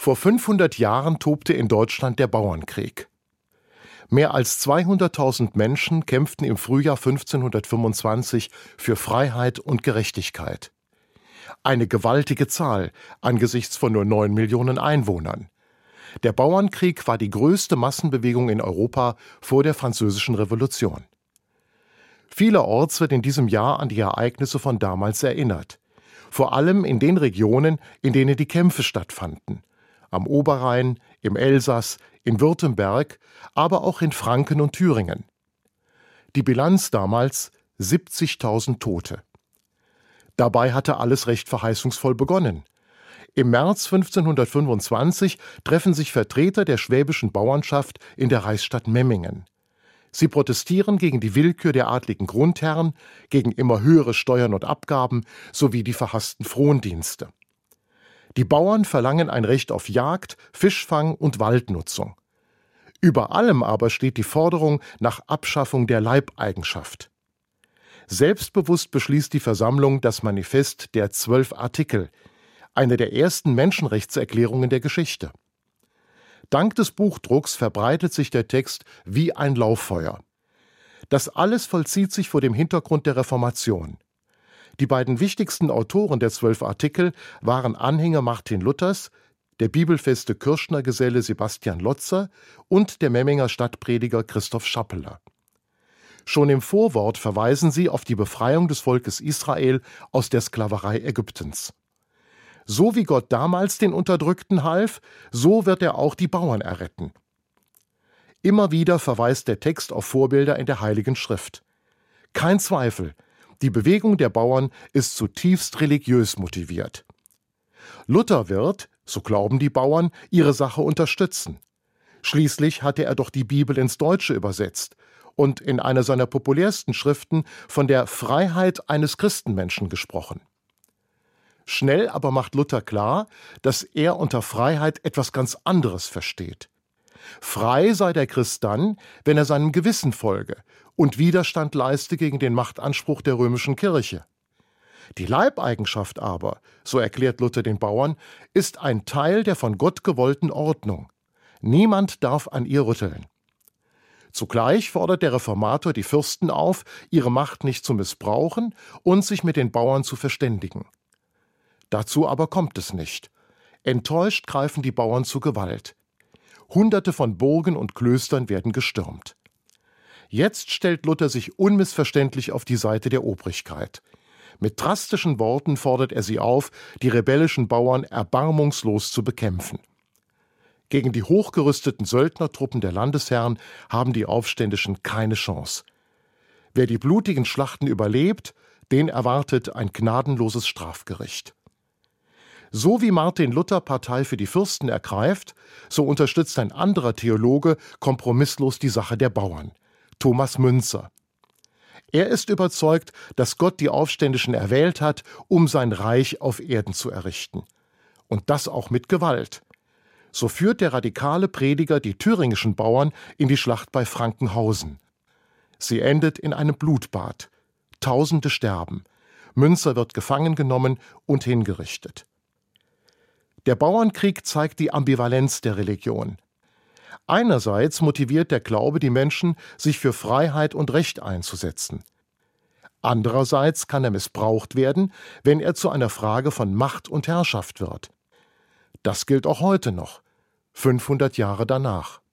Vor 500 Jahren tobte in Deutschland der Bauernkrieg. Mehr als 200.000 Menschen kämpften im Frühjahr 1525 für Freiheit und Gerechtigkeit. Eine gewaltige Zahl angesichts von nur 9 Millionen Einwohnern. Der Bauernkrieg war die größte Massenbewegung in Europa vor der Französischen Revolution. Vielerorts wird in diesem Jahr an die Ereignisse von damals erinnert. Vor allem in den Regionen, in denen die Kämpfe stattfanden. Am Oberrhein, im Elsass, in Württemberg, aber auch in Franken und Thüringen. Die Bilanz damals: 70.000 Tote. Dabei hatte alles recht verheißungsvoll begonnen. Im März 1525 treffen sich Vertreter der schwäbischen Bauernschaft in der Reichsstadt Memmingen. Sie protestieren gegen die Willkür der adligen Grundherren, gegen immer höhere Steuern und Abgaben sowie die verhassten Frondienste. Die Bauern verlangen ein Recht auf Jagd, Fischfang und Waldnutzung. Über allem aber steht die Forderung nach Abschaffung der Leibeigenschaft. Selbstbewusst beschließt die Versammlung das Manifest der 12 Artikel, eine der ersten Menschenrechtserklärungen der Geschichte. Dank des Buchdrucks verbreitet sich der Text wie ein Lauffeuer. Das alles vollzieht sich vor dem Hintergrund der Reformation. Die beiden wichtigsten Autoren der 12 Artikel waren Anhänger Martin Luthers, der bibelfeste Kürschner-Geselle Sebastian Lotzer und der Memminger Stadtprediger Christoph Schappeler. Schon im Vorwort verweisen sie auf die Befreiung des Volkes Israel aus der Sklaverei Ägyptens. So wie Gott damals den Unterdrückten half, so wird er auch die Bauern erretten. Immer wieder verweist der Text auf Vorbilder in der Heiligen Schrift. Kein Zweifel, die Bewegung der Bauern ist zutiefst religiös motiviert. Luther wird, so glauben die Bauern, ihre Sache unterstützen. Schließlich hatte er doch die Bibel ins Deutsche übersetzt und in einer seiner populärsten Schriften von der Freiheit eines Christenmenschen gesprochen. Schnell aber macht Luther klar, dass er unter Freiheit etwas ganz anderes versteht. Frei sei der Christ dann, wenn er seinem Gewissen folge und Widerstand leiste gegen den Machtanspruch der römischen Kirche. Die Leibeigenschaft aber, so erklärt Luther den Bauern, ist ein Teil der von Gott gewollten Ordnung. Niemand darf an ihr rütteln. Zugleich fordert der Reformator die Fürsten auf, ihre Macht nicht zu missbrauchen und sich mit den Bauern zu verständigen. Dazu aber kommt es nicht. Enttäuscht greifen die Bauern zu Gewalt. Hunderte von Burgen und Klöstern werden gestürmt. Jetzt stellt Luther sich unmissverständlich auf die Seite der Obrigkeit. Mit drastischen Worten fordert er sie auf, die rebellischen Bauern erbarmungslos zu bekämpfen. Gegen die hochgerüsteten Söldnertruppen der Landesherren haben die Aufständischen keine Chance. Wer die blutigen Schlachten überlebt, den erwartet ein gnadenloses Strafgericht. So wie Martin Luther Partei für die Fürsten ergreift, so unterstützt ein anderer Theologe kompromisslos die Sache der Bauern, Thomas Müntzer. Er ist überzeugt, dass Gott die Aufständischen erwählt hat, um sein Reich auf Erden zu errichten. Und das auch mit Gewalt. So führt der radikale Prediger die thüringischen Bauern in die Schlacht bei Frankenhausen. Sie endet in einem Blutbad. Tausende sterben. Müntzer wird gefangen genommen und hingerichtet. Der Bauernkrieg zeigt die Ambivalenz der Religion. Einerseits motiviert der Glaube die Menschen, sich für Freiheit und Recht einzusetzen. Andererseits kann er missbraucht werden, wenn er zu einer Frage von Macht und Herrschaft wird. Das gilt auch heute noch, 500 Jahre danach.